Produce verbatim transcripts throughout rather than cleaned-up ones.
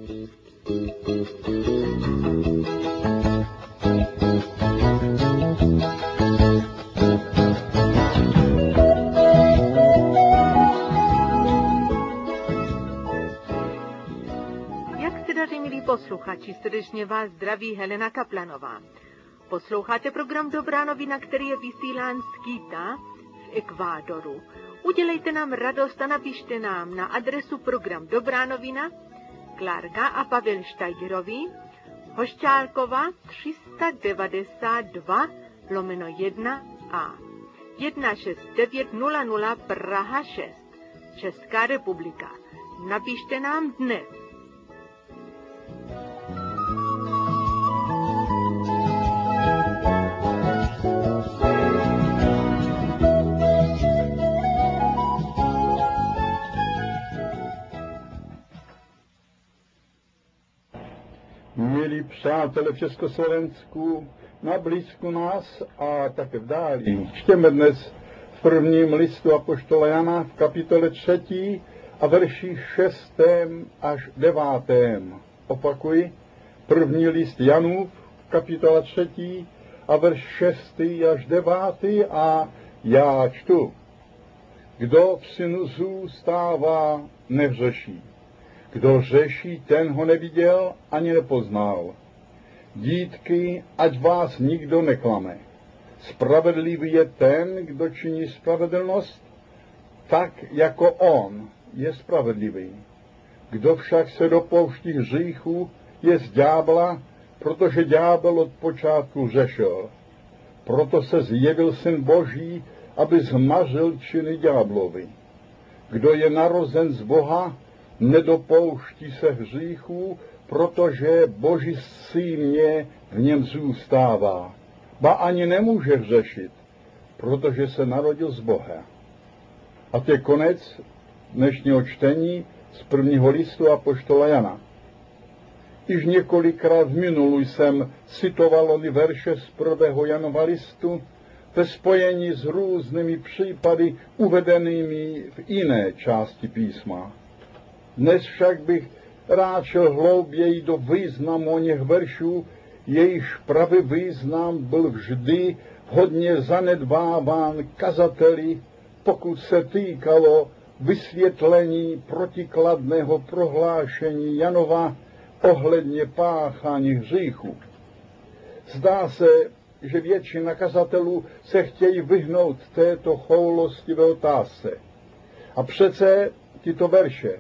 Jak se daří, milí posluchači, srdečně vás zdraví Helena Kaplanová. Posloucháte program Dobrá novina, který je vysílán z Quita v Ekvádoru. Udělejte nám radost a napište nám na adresu program Dobrá novina, Klárka a Pavel Štajgerovi, Hošťálkova tři sta devadesát dva lomeno jedna a jedna šest devět nula nula Praha šest, Česká republika. Napište nám dnes. Milí přátelé v Československu, na blízku nás a také v dáli. Čteme dnes v prvním listu apoštola Jana v kapitole třetí a verši šestém až devátém. Opakuji, první list Janův, kapitola třetí a verš šestý až devátý a já čtu. Kdo v synu zůstává, nehřeší. Kdo řeší, ten ho neviděl ani nepoznal. Dítky, ať vás nikdo neklame. Spravedlivý je ten, kdo činí spravedlnost, tak jako on je spravedlivý. Kdo však se dopouští hříchu, je z ďábla, protože ďábel od počátku řešil. Proto se zjevil Syn Boží, aby zmařil činy ďáblovi. Kdo je narozen z Boha, nedopouští se hříchů, protože Boží syn je v něm zůstává. Ba ani nemůže hřešit, protože se narodil z Boha. A to je konec dnešního čtení z prvního listu apoštola Jana. Již několikrát v minulu jsem citoval ony verše z prvého Janova listu ve spojení s různými případy uvedenými v jiné části písma. Dnes však bych rád šel hlouběji do významu oněch veršů, jejichž pravý význam byl vždy hodně zanedbáván kazateli, pokud se týkalo vysvětlení protikladného prohlášení Janova ohledně páchání hříchu. Zdá se, že většina kazatelů se chtějí vyhnout této choulostivé otázce. A přece tyto verše,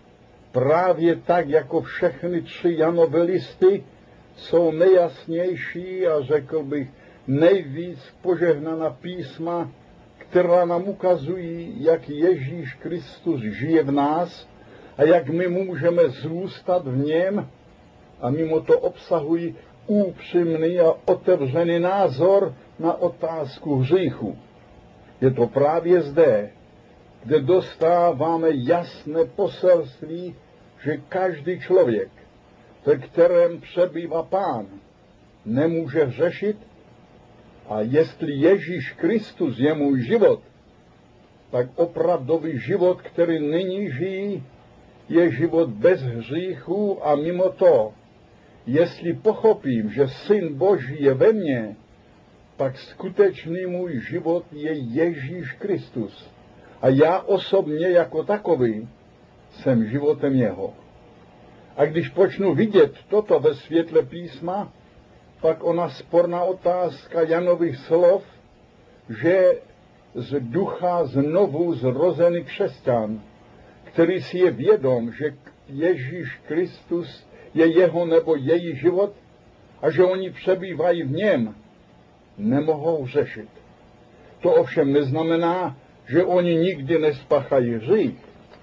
právě tak jako všechny tři Janovy listy, jsou nejjasnější a řekl bych nejvíc požehnaná písma, která nám ukazují, jak Ježíš Kristus žije v nás a jak my můžeme zůstat v něm, a mimo to obsahují upřímný a otevřený názor na otázku hříchu. Je to právě zde, kde dostáváme jasné poselství, že každý člověk, ve kterém přebývá Pán, nemůže hřešit, a jestli Ježíš Kristus je můj život, tak opravdový život, který nyní žijí, je život bez hříchu. A mimo to, jestli pochopím, že Syn Boží je ve mně, pak skutečný můj život je Ježíš Kristus. A já osobně jako takový jsem životem jeho. A když počnu vidět toto ve světle písma, pak ona sporná otázka Janových slov, že z ducha znovu zrozený křesťan, který si je vědom, že Ježíš Kristus je jeho nebo její život a že oni přebývají v něm, nemohou řešit. To ovšem neznamená, že oni nikdy nespáchají hřích.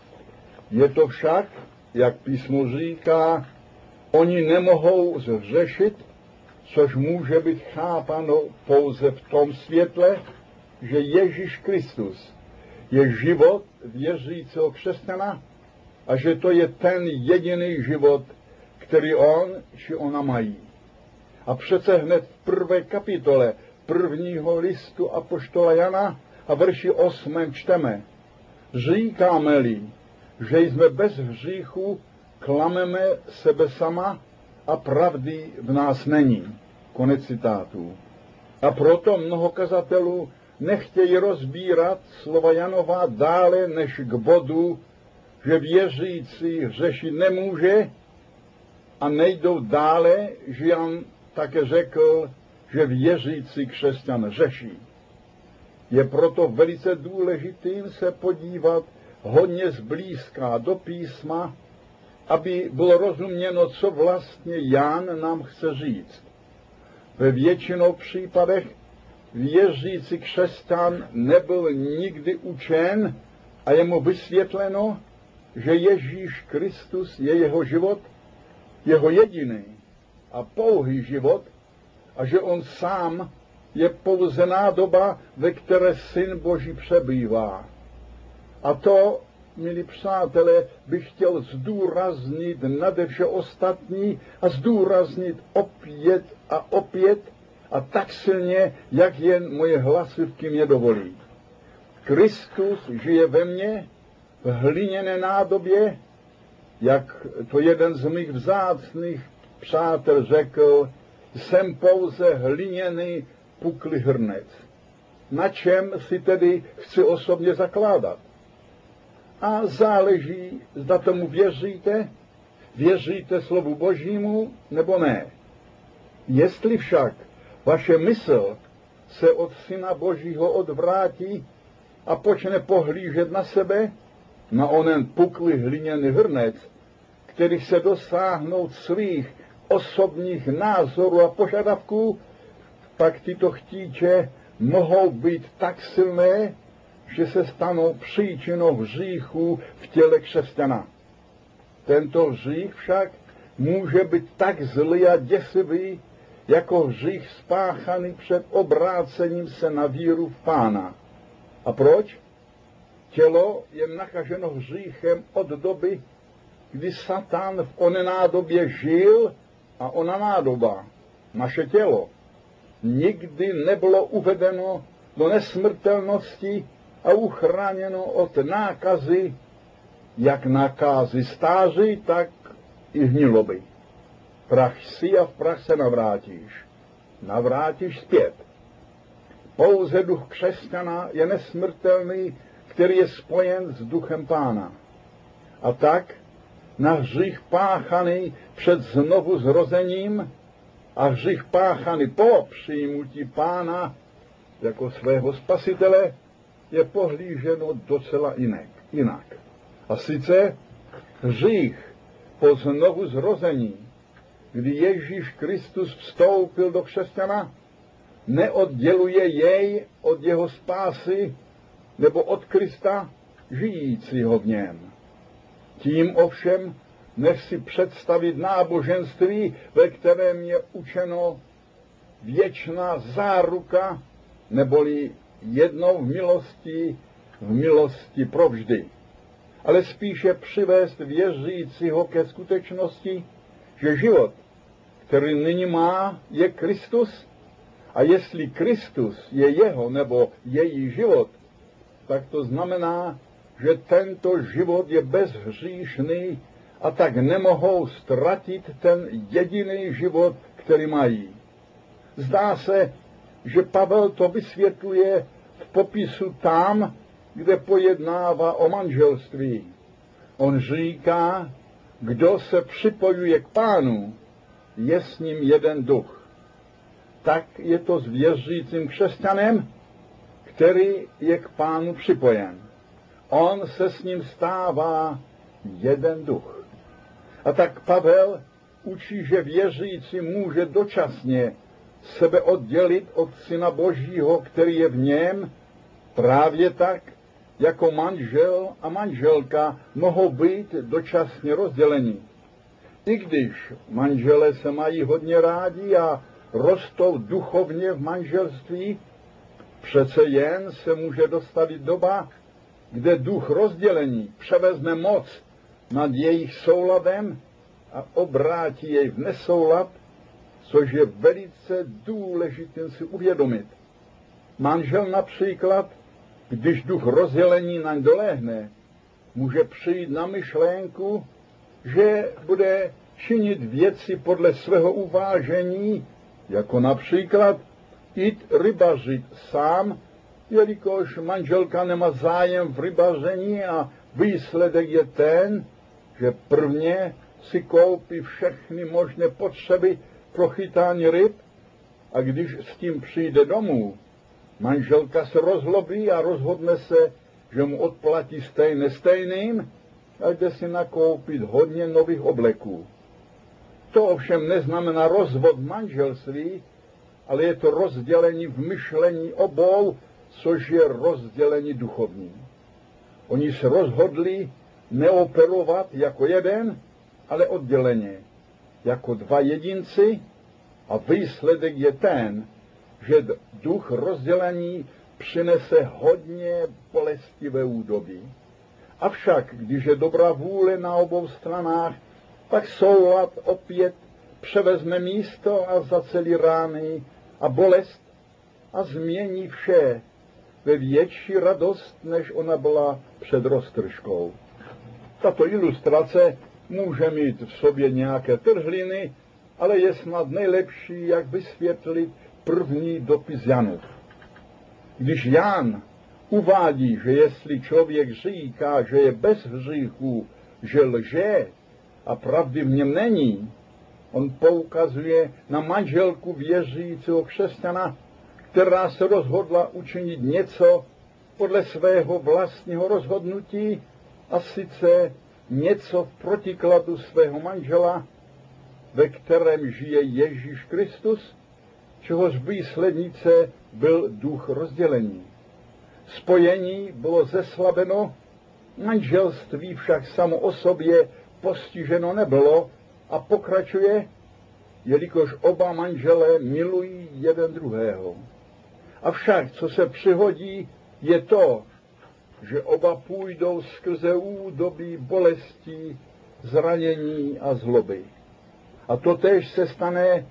Je to však, jak písmo říká, oni nemohou zhřešit, což může být chápano pouze v tom světle, že Ježíš Kristus je život věřícího křesťana a že to je ten jediný život, který on či ona mají. A přece hned v prvé kapitole prvního listu apoštola Jana a verši osmém čteme: říkáme-li, že jsme bez hříchu, klameme sebe sama a pravdy v nás není. Konec citátu. A proto mnoho kazatelů nechtějí rozbírat slova Janova dále než k bodu, že věřící hřešit nemůže, a nejdou dále, že Jan také řekl, že věřící křesťan hřeší. Je proto velice důležitým se podívat hodně zblízka do písma, aby bylo rozuměno, co vlastně Jan nám chce říct. Ve většinou případech věřící křesťan nebyl nikdy učen a je mu vysvětleno, že Ježíš Kristus je jeho život, jeho jediný a pouhý život a že on sám je pouze nádoba, ve které Syn Boží přebývá. A to, milí přátelé, bych chtěl zdůraznit nade vše ostatní a zdůraznit opět a opět a tak silně, jak jen moje hlasivky mě dovolí. Kristus žije ve mně v hliněné nádobě, jak to jeden z mých vzácných přátel řekl, jsem pouze hliněný puklý hrnec. Na čem si tedy chci osobně zakládat? A záleží, zda tomu věříte, věříte slovu Božímu, nebo ne. Jestli však vaše mysl se od Syna Božího odvrátí a počne pohlížet na sebe, na onen puklý hliněný hrnec, který se dosáhnout svých osobních názorů a požadavků, pak tyto chtíče mohou být tak silné, že se stanou příčinou hříchu v těle křesťana. Tento hřích však může být tak zlý a děsivý, jako hřích spáchaný před obrácením se na víru v Pána. A proč? Tělo je nakaženo hříchem od doby, kdy Satan v oné nádobě žil a ona nádoba, naše tělo, nikdy nebylo uvedeno do nesmrtelnosti a uchráněno od nákazy, jak nákazy stáří, tak i hniloby. Prach jsi a v prach se navrátíš. Navrátíš zpět. Pouze duch křesťana je nesmrtelný, který je spojen s duchem Pána. A tak na hřích páchaný před znovu zrozením a hřích páchaný po přijmutí Pána jako svého spasitele je pohlíženo docela jinak. jinak. A sice hřích po znovu zrození, kdy Ježíš Kristus vstoupil do křesťana, neodděluje jej od jeho spásy nebo od Krista žijícího v něm. Tím ovšem nech si představit náboženství, ve kterém je učeno věčná záruka, neboli jednou v milosti, v milosti provždy. Ale spíše přivést věřícího ke skutečnosti, že život, který nyní má, je Kristus, a jestli Kristus je jeho nebo její život, tak to znamená, že tento život je bezhříšný a tak nemohou ztratit ten jediný život, který mají. Zdá se, že Pavel to vysvětluje v popisu tam, kde pojednává o manželství. On říká, kdo se připojuje k Pánu, je s ním jeden duch. Tak je to s věřícím křesťanem, který je k Pánu připojen. On se s ním stává jeden duch. A tak Pavel učí, že věřící může dočasně sebe oddělit od Syna Božího, který je v něm, právě tak, jako manžel a manželka mohou být dočasně rozděleni. I když manželé se mají hodně rádi a rostou duchovně v manželství, přece jen se může dostavit doba, kde duch rozdělení převezme moc nad jejich souladem a obrátí jej v nesoulad, což je velice důležité si uvědomit. Manžel například, když duch rozdělení na ň doléhne, může přijít na myšlenku, že bude činit věci podle svého uvážení, jako například jít rybařit sám, jelikož manželka nemá zájem v rybaření a výsledek je ten, že prvně si koupí všechny možné potřeby pro chytání ryb a když s tím přijde domů, manželka se rozlobí a rozhodne se, že mu odplatí stejně stejným a jde si nakoupit hodně nových obleků. To ovšem neznamená rozvod manželství, ale je to rozdělení v myšlení obou, což je rozdělení duchovní. Oni se rozhodli neoperovat jako jeden, ale odděleně, jako dva jedinci a výsledek je ten, že duch rozdělení přinese hodně bolestivé údobí. Avšak, když je dobrá vůle na obou stranách, tak soulad opět převezme místo a zacelí rány a bolest a změní vše ve větší radost, než ona byla před roztržkou. Tato ilustrace může mít v sobě nějaké trhliny, ale je snad nejlepší, jak vysvětlit první dopis Janův. Když Jan uvádí, že jestli člověk říká, že je bez hříchu, že lže a pravdy v něm není, on poukazuje na manželku věřícího křesťana, která se rozhodla učinit něco podle svého vlastního rozhodnutí a sice něco v protikladu svého manžela, ve kterém žije Ježíš Kristus, čehož výslednice byl duch rozdělení. Spojení bylo zeslabeno, manželství však samo o sobě postiženo nebylo a pokračuje, jelikož oba manželé milují jeden druhého. Avšak, co se přihodí, je to, že oba půjdou skrze údobí bolesti, zranění a zloby. A totéž se stane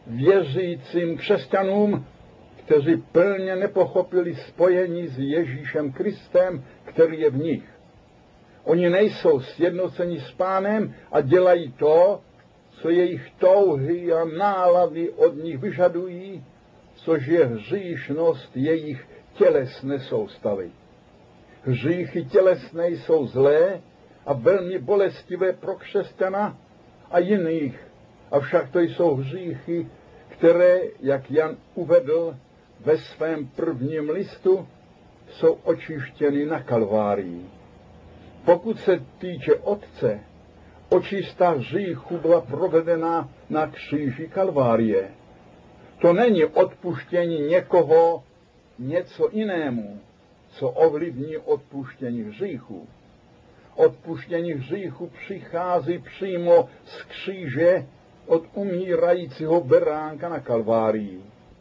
věřícím křesťanům, kteří plně nepochopili spojení s Ježíšem Kristem, který je v nich. Oni nejsou sjednoceni s Pánem a dělají to, co jejich touhy a nálady od nich vyžadují, což je hříšnost jejich tělesné soustavy. Hříchy tělesné jsou zlé a velmi bolestivé pro křesťana a jiných, avšak to jsou hříchy, které, jak Jan uvedl ve svém prvním listu, jsou očištěny na Kalvárii. Pokud se týče Otce, očista hříchu byla provedena na kříži Kalvárie. To není odpuštění někoho něco jinému, co ovlivní odpuštění hříchu. Odpuštění hříchu přichází přímo z kříže od umírajícího beránka na Kalvárii.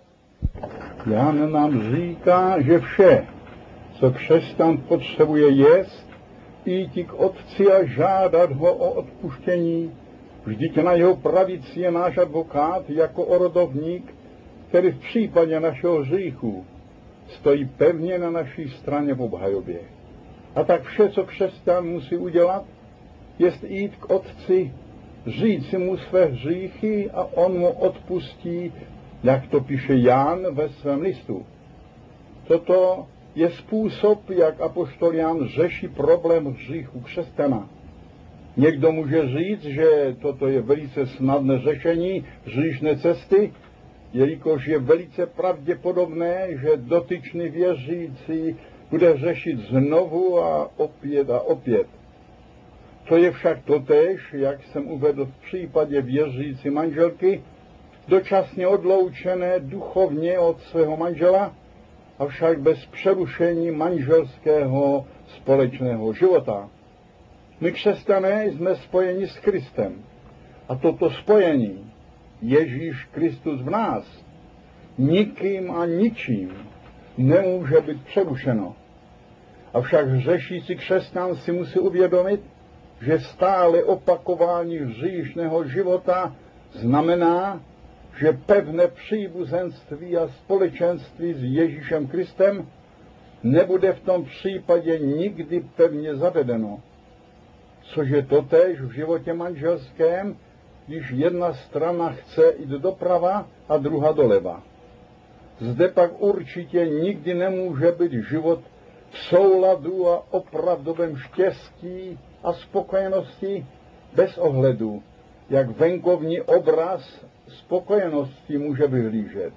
Jan nám říká, že vše, co křesťan potřebuje jest, jít k Otci a žádat ho o odpuštění. Vždyť na jeho pravici je náš advokát jako orodovník, který v případě našeho hříchu stojí pevně na naší straně v obhajobě. A tak vše, co křesťan musí udělat, jest jít k Otci, říci mu své hříchy a on mu odpustí, jak to píše Jan ve svém listu. Toto je způsob, jak apoštol Jan řeší problém hříchu křesťana. Někdo může říct, že toto je velice snadné řešení hříšné cesty, jelikož je velice pravděpodobné, že dotyčný věřící bude řešit znovu a opět a opět. To je však totéž, jak jsem uvedl v případě věřící manželky, dočasně odloučené duchovně od svého manžela, avšak bez přerušení manželského společného života. My křesťané jsme spojeni s Kristem a toto spojení Ježíš Kristus v nás nikým a ničím nemůže být přerušeno. Avšak hřešící křesťan si musí uvědomit, že stále opakování hříšného života znamená, že pevné příbuzenství a společenství s Ježíšem Kristem nebude v tom případě nikdy pevně zavedeno. což je totéž v životě manželském, když jedna strana chce jít doprava a druhá doleva. Zde pak určitě nikdy nemůže být život v souladu a opravdovém štěstí a spokojenosti bez ohledu, jak venkovní obraz spokojenosti může vyhlížet.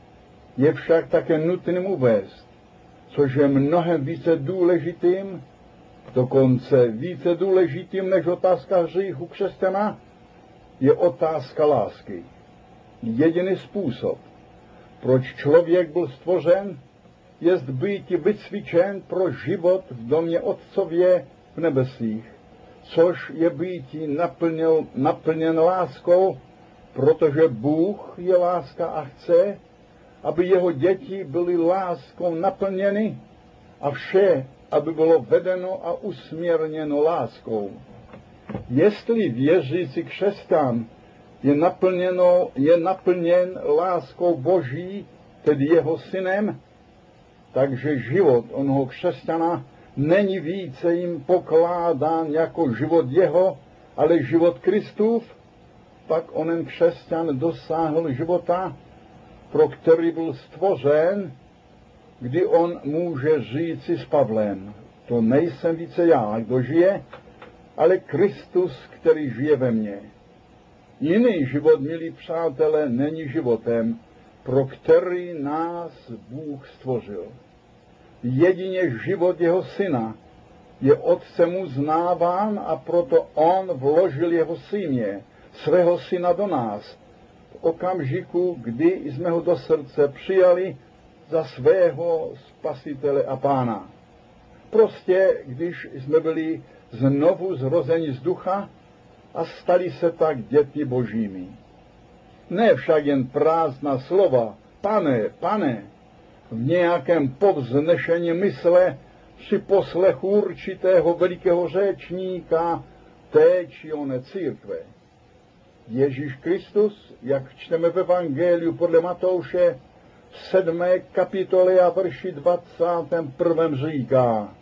Je však také nutným uvést, což je mnohem více důležitým, dokonce více důležitým než otázka hříchu křesťana, je otázka lásky. Jediný způsob, proč člověk byl stvořen, jest být vycvičen pro život v domě Otcově v nebesích, což je být naplněn, naplněn láskou, protože Bůh je láska a chce, aby jeho děti byly láskou naplněny a vše, aby bylo vedeno a usměrněno láskou. Jestli věřící křesťan je, naplněno, je naplněn láskou Boží, tedy jeho synem, takže život onoho křesťana není více jim pokládán jako život jeho, ale život Kristův, pak onen křesťan dosáhl života, pro který byl stvořen, kdy on může říci s Pavlem: to nejsem více já, kdo žije, ale Kristus, který žije ve mně. Jiný život, milí přátelé, není životem, pro který nás Bůh stvořil. Jedině život jeho syna je otcem uznáván a proto on vložil jeho syně, svého syna do nás, v okamžiku, kdy jsme ho do srdce přijali za svého spasitele a pána. Prostě, když jsme byli znovu zrozeni z ducha a stali se tak děti božími. Ne však jen prázdná slova, pane, pane, v nějakém povznešení mysle při poslechu určitého velikého řečníka té či oné církve. Ježíš Kristus, jak čteme v Evangeliu podle Matouše, v sedmé kapitole a verši dvacátém prvém říká: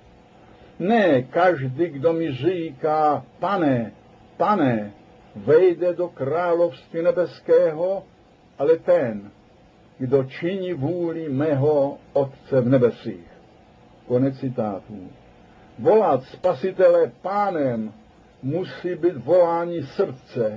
ne každý, kdo mi říká, pane, pane, vejde do království nebeského, ale ten, kdo činí vůli mého Otce v nebesích. Konec citátů. Volat Spasitele pánem musí být volání srdce,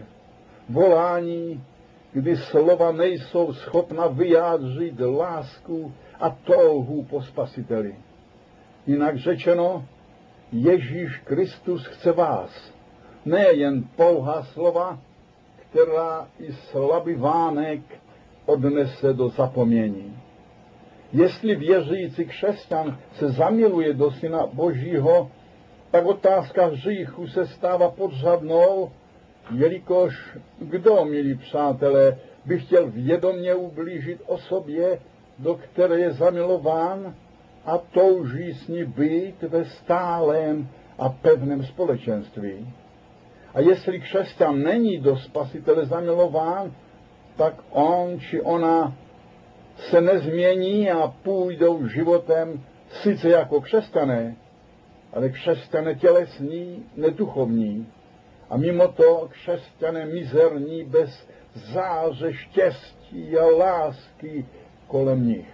volání, kdy slova nejsou schopna vyjádřit lásku a touhu po Spasiteli. Jinak řečeno, Ježíš Kristus chce vás, nejen pouhá slova, která i slabý vánek odnese do zapomnění. Jestli věřící křesťan se zamiluje do Syna Božího, tak otázka hříchu se stává podřadnou, jelikož kdo, milí přátelé, by chtěl vědomě ublížit osobě, do které je zamilován a touží s ní být ve stálém a pevném společenství. A jestli křesťan není do Spasitele zamilován, tak on či ona se nezmění a půjdou životem sice jako křesťané, ale křesťané tělesní, neduchovní. A mimo to křesťané mizerní bez záře štěstí a lásky kolem nich.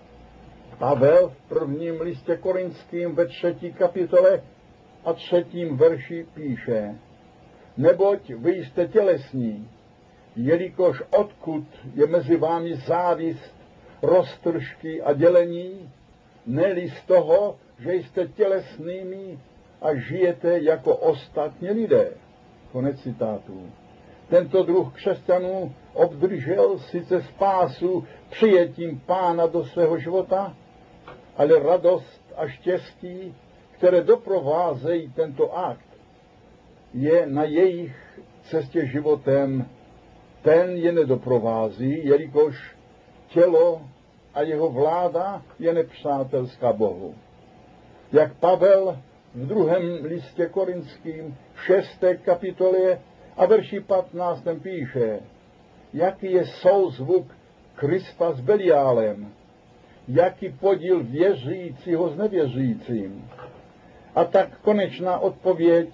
Pavel v prvním listě Korinským ve třetí kapitole a třetím verši píše: neboť vy jste tělesní, jelikož odkud je mezi vámi závist, roztržky a dělení, ne-li z toho, že jste tělesnými a žijete jako ostatní lidé. Konec citátů. Tento druh křesťanů obdržel sice spásu přijetím Pána do svého života, ale radost a štěstí, které doprovázejí tento akt, je na jejich cestě životem, ten je nedoprovází, jelikož tělo a jeho vláda je nepřátelská Bohu. Jak Pavel v druhém listě Korinským v šesté kapitole a verši patnáctém píše: jaký je souzvuk Krista s Beliálem, jaký podíl věřícího s nevěřícím. A tak konečná odpověď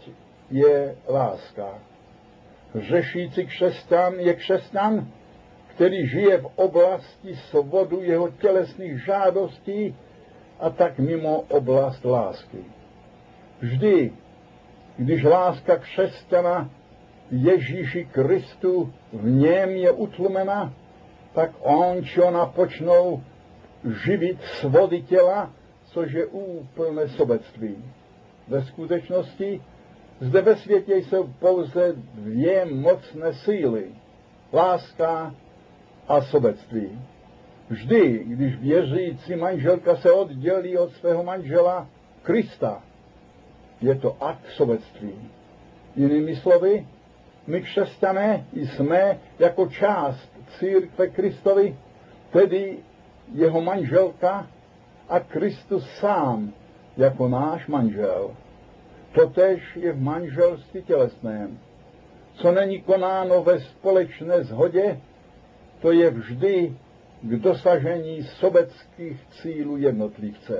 je láska. Hřešící křesťan je křesťan, který žije v oblasti svodu jeho tělesných žádostí a tak mimo oblast lásky. Vždy, když láska křesťana Ježíši Kristu v něm je utlumena, tak on či ona počnou živit svody těla, což je úplné sobectví. Ve skutečnosti zde ve světě jsou pouze dvě mocné síly, láska a sobectví. Vždy, když věřící manželka se oddělí od svého manžela Krista, je to akt sobectví. Jinými slovy, my křesťané jsme jako část církve Kristovi, tedy jeho manželka a Kristus sám jako náš manžel. Totéž je v manželství tělesném. Co není konáno ve společné shodě, to je vždy k dosažení sobeckých cílů jednotlivce.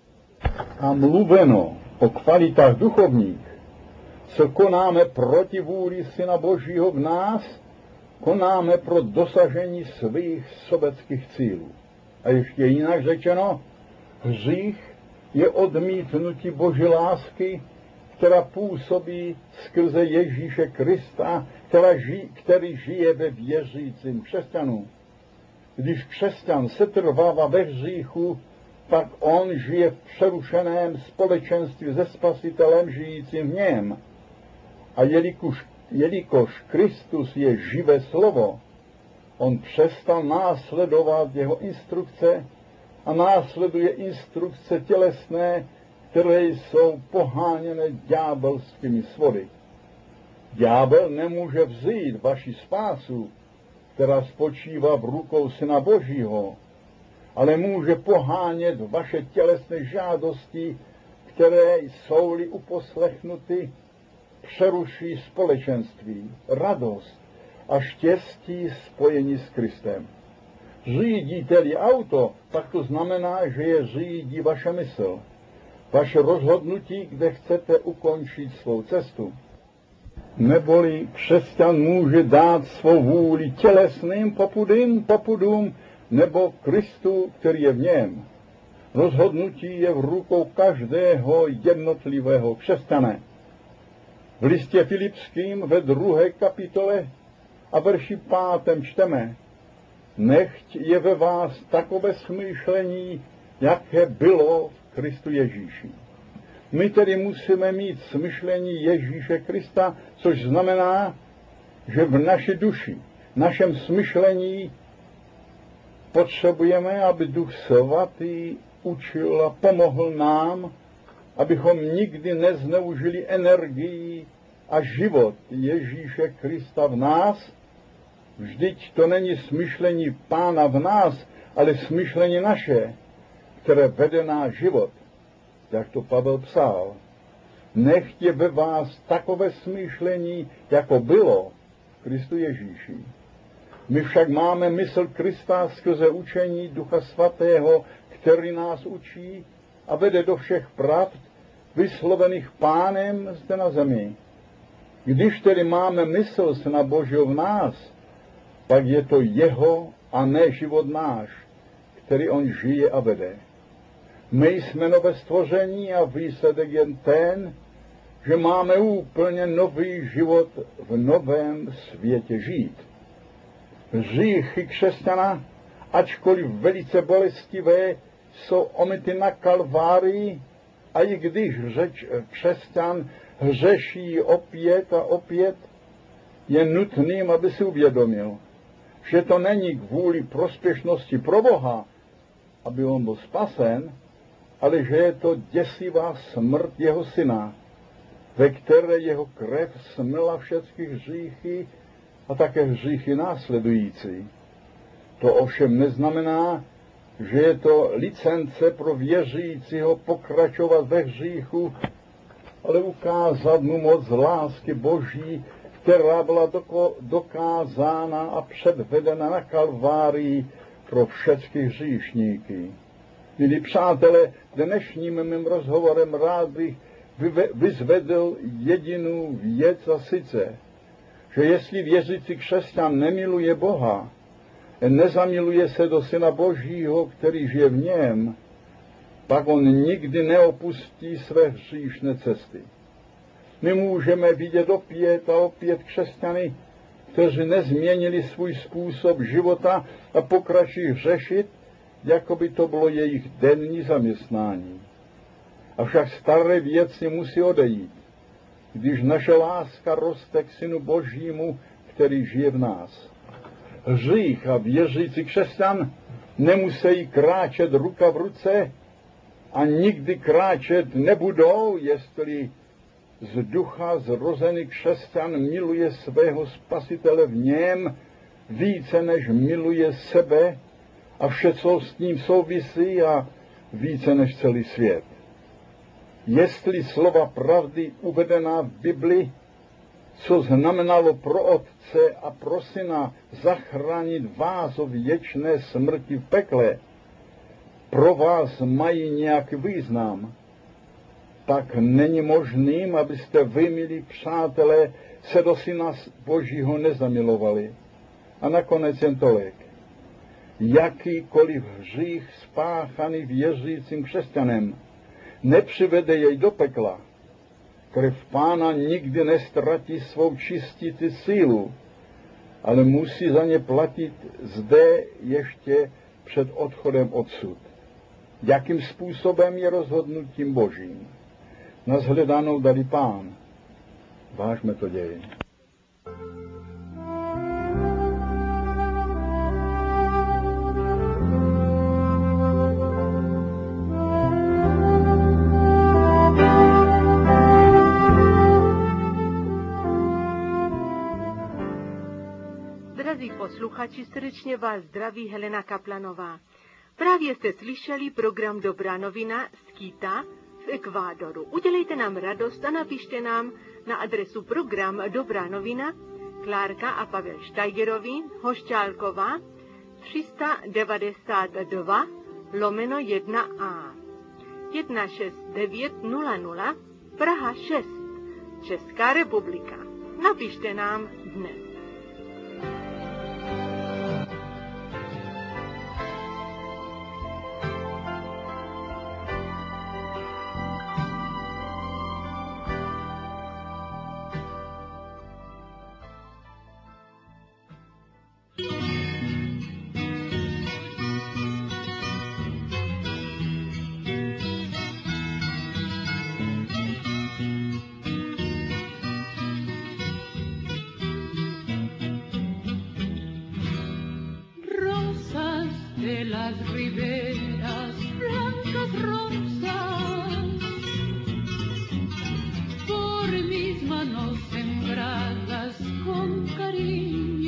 A mluveno o kvalitách duchovních, co konáme proti vůli Syna Božího v nás, konáme pro dosažení svých sobeckých cílů. A ještě jinak řečeno, hřích je odmítnutí Boží lásky, která působí skrze Ježíše Krista, která ži, který žije ve věřícím křesťanu. Když křesťan setrvává ve hříchu, pak on žije v přerušeném společenství se Spasitelem žijícím v něm. A jelikož, jelikož Kristus je živé slovo, on přestal následovat jeho instrukce a následuje instrukce tělesné, které jsou poháněné ďábelskými svody. Ďábel nemůže vzít vaši spásu, která spočívá v rukou Syna Božího, ale může pohánět vaše tělesné žádosti, které jsou-li uposlechnuty, přeruší společenství, radost a štěstí spojení s Kristem. Řídíte-li auto, tak to znamená, že je řídí vaše mysl, vaše rozhodnutí, kde chcete ukončit svou cestu. Neboli křesťan může dát svou vůli tělesným popudům, popudům nebo Kristu, který je v něm. Rozhodnutí je v rukou každého jednotlivého křesťana. V listě Filipským ve druhé kapitole a verši pátém čteme: Nechť je ve vás takové smýšlení, jaké bylo v Kristu Ježíši. My tedy musíme mít smyšlení Ježíše Krista, což znamená, že v naší duši, našem smyšlení potřebujeme, aby Duch Svatý učil a pomohl nám, abychom nikdy nezneužili energii a život Ježíše Krista v nás. Vždyť to není smyšlení Pána v nás, ale smyšlení naše, které vede náš život. Jak to Pavel psal, nechť je ve vás takové smýšlení, jako bylo v Kristu Ježíši. My však máme mysl Krista skrze učení Ducha Svatého, který nás učí a vede do všech pravd, vyslovených Pánem zde na zemi. Když tedy máme mysl Syna Božího v nás, pak je to jeho a ne život náš, který on žije a vede. My jsme nové stvoření a výsledek jen ten, že máme úplně nový život v novém světě žít. Hříchy křesťana, ačkoliv velice bolestivé, jsou omyty na Kalvárii, a i když řeč, křesťan hřeší opět a opět, je nutným, aby si uvědomil, že to není kvůli prospěšnosti pro Boha, aby on byl spasen, ale že je to děsivá smrt jeho syna, ve které jeho krev smyla všechny hříchy a také hříchy následující. To ovšem neznamená, že je to licence pro věřícího pokračovat ve hříchu, ale ukázat mu moc lásky Boží, která byla doko- dokázána a předvedena na Kalvárii pro všechny hříšníky. Milí přátelé, dnešním mým rozhovorem rád bych vyzvedl jedinou věc, a sice, že jestli věřící křesťan nemiluje Boha, nezamiluje se do Syna Božího, který žije v něm, pak on nikdy neopustí své hříšné cesty. My můžeme vidět opět a opět křesťany, kteří nezměnili svůj způsob života a pokračují hřešit, jako by to bylo jejich denní zaměstnání. Avšak staré věci musí odejít, když naše láska roste k Synu Božímu, který žije v nás. Hřích a věřící křesťan nemusí kráčet ruka v ruce a nikdy kráčet nebudou, jestli z ducha zrozený křesťan miluje svého Spasitele v něm více, než miluje sebe a vše, co s ním souvisí, a více než celý svět. Jestli slova pravdy uvedená v Bibli, co znamenalo pro Otce a pro Syna zachránit vás od věčné smrti v pekle, pro vás mají nějaký význam, tak není možným, abyste vy, milí přátelé, se do Syna Božího nezamilovali. A nakonec jen tolik. Jakýkoliv hřích spáchaný věřícím křesťanem nepřivede jej do pekla. Krev Pána nikdy nestratí svou čistící sílu, ale musí za ně platit zde ještě před odchodem odsud. Jakým způsobem je rozhodnutím Božím? Na shledanou dali Pán. Vážme to děj. Drazí posluchači, srdečně vás zdraví Helena Kaplanová. Právě jste slyšeli program Dobrá novina z Quita v Ekvádoru. Udělejte nám radost a napište nám na adresu program Dobrá novina, Klárka a Pavel Štajgerovi, Hošťálková, tři devadesát dva lomeno jedna a, jedna šest devět nula nula, Praha šest, Česká republika. Napište nám dnes. De las riberas, blancas rosas, por mis manos sembradas con cariño.